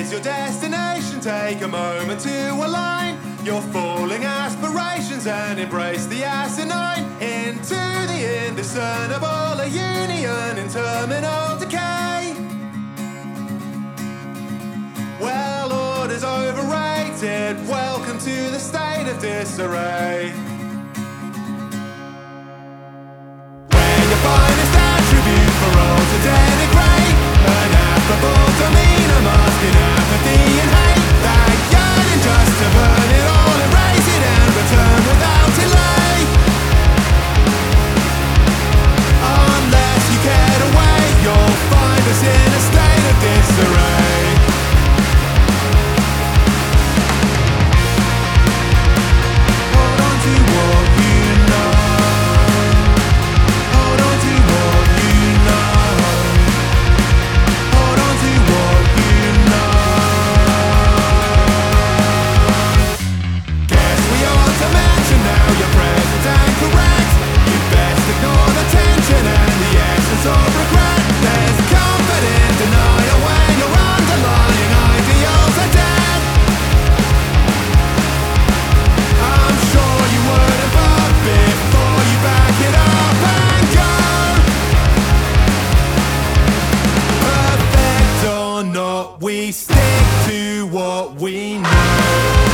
is your destination. Take a moment to align your falling aspirations and embrace the asinine. Into the indiscernible, a union in terminal decay. Well, order's overrated. Welcome to the state of disarray. When your finest attribute for all to denigrate, an affable demeanor masking apathy and hate, that yearning just to burn it all, erase it and return without delay. Unless you care to wait, you'll find us in a state of disarray. Hold on to what you know. Hold on to what you know. Hold on to what you know. Guess we ought to mention now you're present and correct. You best ignore the tension and the essence of regret. There's comfort in denial when your underlying ideals are dead. I'm sure you wouldn't, but before you back it up and go, perfect or not, we stick to what we know.